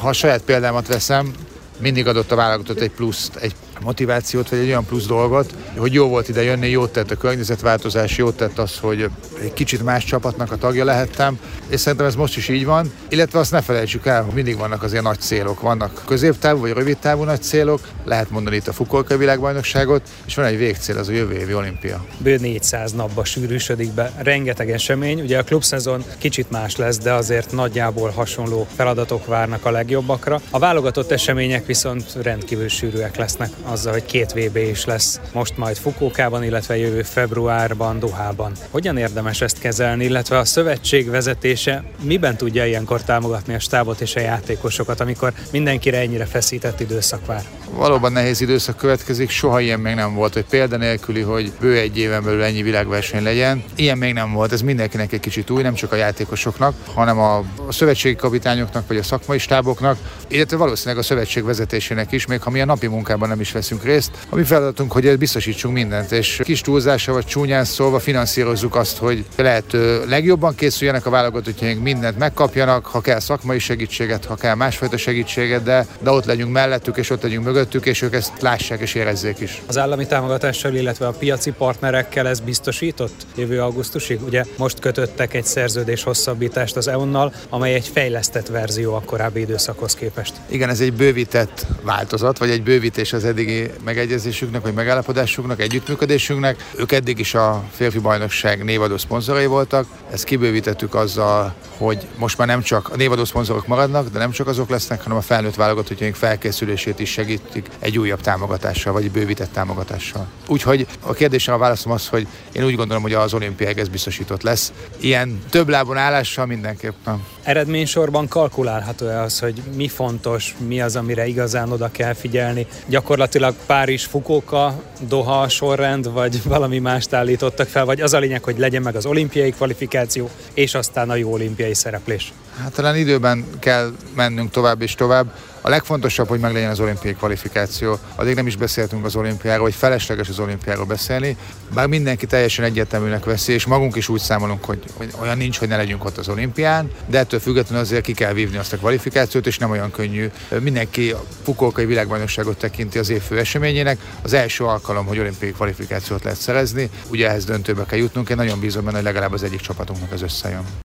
Ha a saját példámat veszem, mindig adott a válogatott egy pluszt, egy motivációt, vagy egy olyan plusz dolgot, hogy jó volt ide jönni, jót tett a környezetváltozás, jót tett az, hogy egy kicsit más csapatnak a tagja lehettem, és szerintem ez most is így van, illetve azt ne felejtsük el, hogy mindig vannak azért nagy célok, vannak középtávú vagy rövidtávú nagy célok, lehet mondani itt a Fukuokai világbajnokságot, és van egy végcél, az a jövő évi olimpia. Bő 400 napba sűrűsödik be, rengeteg esemény, ugye a klubszezon kicsit más lesz, de azért nagyjából hasonló feladatok várnak a legjobbakra. A válogatott események viszont rendkívül sűrűek lesznek, azzal, hogy 2 VB is lesz most majd Fukuokában, illetve jövő februárban Dohában. Hogyan érdemes ezt kezelni, illetve a szövetség vezetése miben tudja ilyenkor támogatni a stábot és a játékosokat, amikor mindenkire ennyire feszített időszak vár? Valóban nehéz időszak következik, soha ilyen még nem volt, hogy példanélküli, hogy bő egy éven belül ennyi világverseny legyen. Ilyen még nem volt, ez mindenkinek egy kicsit új, nem csak a játékosoknak, hanem a szövetségi kapitányoknak vagy a szakmai stáboknak, illetve valószínűleg a szövetség vezetésének is, még ha mi a napi munkában nem is veszünk részt. A mi feladatunk, hogy biztosítsunk mindent, és kis túlzással vagy csúnyán szólva finanszírozzuk azt, hogy lehető legjobban készüljenek a válogatottjaink, mindent megkapjanak, ha kell szakmai segítséget, ha kell másfajta segítséget, de ott legyünk mellettük, és ott legyünk mögöttük, és ők ezt lássák és érezzék is. Az állami támogatással, illetve a piaci partnerekkel ez biztosított jövő augusztusig? Ugye most kötöttek egy szerződés hosszabbítást az EON-nal, amely egy fejlesztett verzió a korábbi időszakhoz képest. Igen, ez egy bővített változat, vagy egy bővítés az eddigi megegyezésünknek, vagy megállapodásuknak, együttműködésünknek. Ők eddig is a férfi bajnokság névadó szponzorai voltak. Ezt kibővítettük azzal, hogy most már nem csak a névadó szponzorok maradnak, de nem csak azok lesznek, hanem a felnőtt válogatottjaink felkészülését is segítik egy újabb támogatással, vagy egy bővített támogatással. Úgyhogy a kérdésre a válaszom az, hogy én úgy gondolom, hogy az olimpiáig ez biztosított lesz. Ilyen több lábon állással mindenképpen. Eredménysorban kalkulálható-e az, hogy mi fontos, mi az, amire igazán oda kell figyelni? Gyakorlatilag Párizs, Fukuoka, Doha sorrend, vagy valami mást állítottak fel, vagy az a lényeg, hogy legyen meg az olimpiai kvalifikáció, és aztán a jó olimpiai szereplés? Hát talán időben kell mennünk tovább és tovább. A legfontosabb, hogy meglegyen az olimpiai kvalifikáció. Addig nem is beszéltünk az olimpiáról, hogy felesleges az olimpiáról beszélni, bár mindenki teljesen egyértelműnek veszi, és magunk is úgy számolunk, hogy olyan nincs, hogy ne legyünk ott az olimpián, de ettől függetlenül azért ki kell vívni azt a kvalifikációt, és nem olyan könnyű. Mindenki a Fukuokai világbajnokságot tekinti az év fő eseményének. Az első alkalom, hogy olimpiai kvalifikációt lehet szerezni, ugye ehhez döntőbe kell jutnunk. Én nagyon bízom benne, hogy legalább az egyik csapatunknak ez összejön.